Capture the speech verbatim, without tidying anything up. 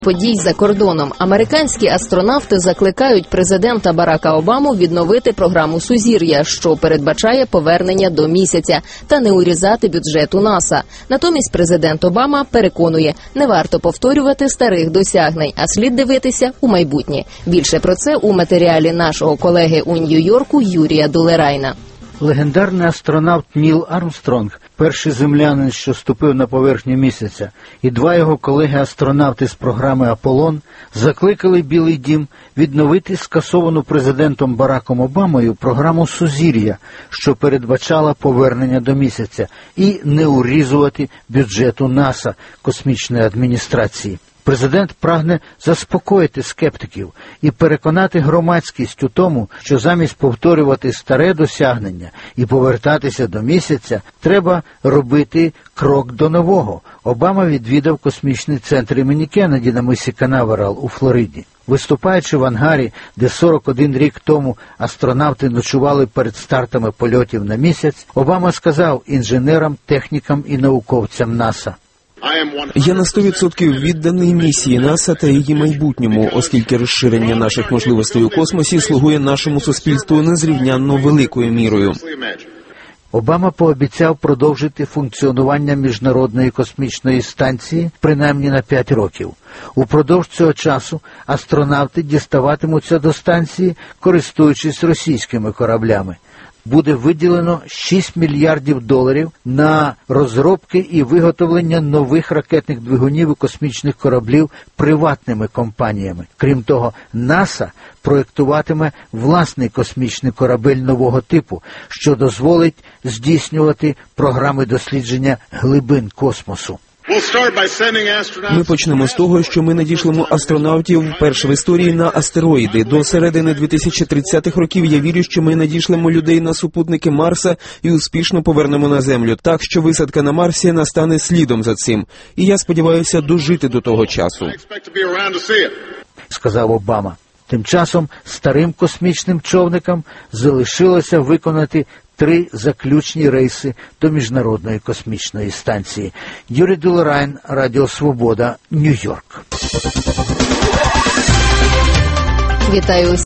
Подій за кордоном. Американські астронавти закликають президента Барака Обаму відновити програму «Сузір'я», що передбачає повернення до місяця, та не урізати бюджет у НАСА. Натомість президент Обама переконує, не варто повторювати старих досягнень, а слід дивитися у майбутнє. Більше про це у матеріалі нашого колеги у Нью-Йорку Юрія Дулерайна. Легендарний астронавт Ніл Армстронг, перший землянин, що ступив на поверхню місяця, і два його колеги-астронавти з програми «Аполлон» закликали Білий дім відновити скасовану президентом Бараком Обамою програму «Сузір'я», що передбачала повернення до місяця, і не урізувати бюджету НАСА, космічної адміністрації. Президент прагне заспокоїти скептиків і переконати громадськість у тому, що замість повторювати старе досягнення і повертатися до місяця, треба робити крок до нового. Обама відвідав космічний центр імені Кеннеді на мисі Канаверал у Флориді. Виступаючи в ангарі, де сорок один рік тому астронавти ночували перед стартами польотів на місяць, Обама сказав інженерам, технікам і науковцям НАСА: «Я на сто відсотків відданий місії НАСА та її майбутньому, оскільки розширення наших можливостей у космосі слугує нашому суспільству незрівнянно великою мірою». Обама пообіцяв продовжити функціонування Міжнародної космічної станції принаймні на п'ять років. Упродовж цього часу астронавти діставатимуться до станції, користуючись російськими кораблями. Буде виділено шість мільярдів доларів на розробки і виготовлення нових ракетних двигунів і космічних кораблів приватними компаніями. Крім того, НАСА проєктуватиме власний космічний корабель нового типу, що дозволить здійснювати програми дослідження глибин космосу. Ми почнемо з того, що ми надішлемо астронавтів вперше в історії на астероїди. До середини дві тисячі тридцятих років я вірю, що ми надішлемо людей на супутники Марса і успішно повернемо на Землю. Так, що висадка на Марсі настане слідом за цим. І я сподіваюся дожити до того часу, сказав Обама. Тим часом старим космічним човникам залишилося виконати три заключні рейси до Міжнародної космічної станції. Юрій Дулерайн, Радіо Свобода, Нью-Йорк. Вітаю